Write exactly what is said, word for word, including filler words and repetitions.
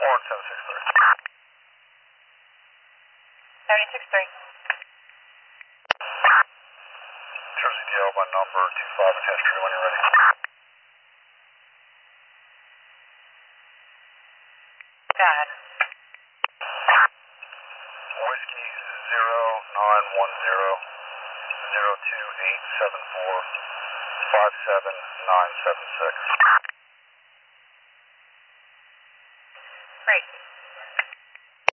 Warren seven six three. seventy-six three. Jersey D L by number two five in history when you're ready. Go ahead. Whiskey zero nine one zero zero two eight seven four five seven nine seven six. Great.